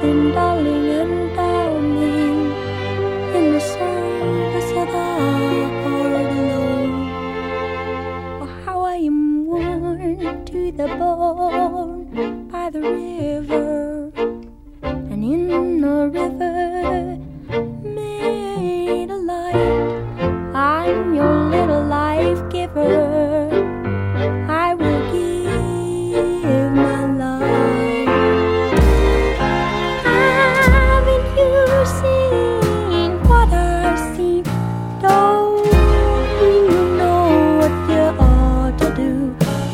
and darling and darling, in the service of the heart alone. Oh, how I am worn to the bone by the river, and in the river made a light. I'm your little life giver. I will give my life. Haven't you seen what I've seen? Don't you know what you ought to do?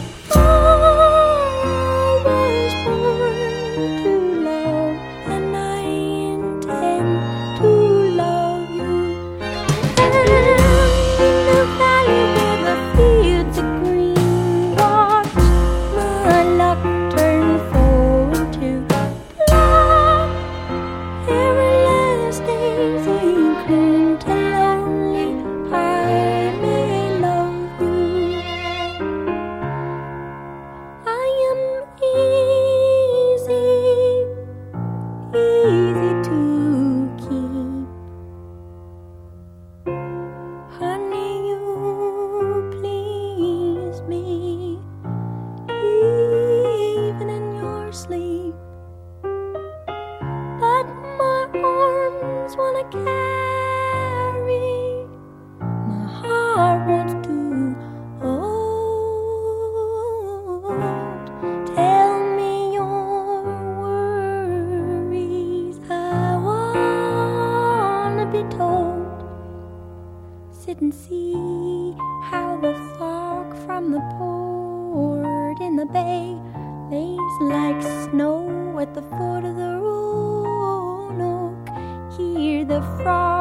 I was born to love, and I intend to love you. And in the valley where the fields are green, watch my luck turn foe into black. Every last daisy cling to lonely, I may love you. I am easy, easy to keep. Honey, you please me, even in your sleep. But my arms wanna carry, my heart wants to hold. Tell me your worries, I wanna be told. Sit and see how the fog from the port in the bay lays like snow at the foot of the Roanoke. Hear the frogs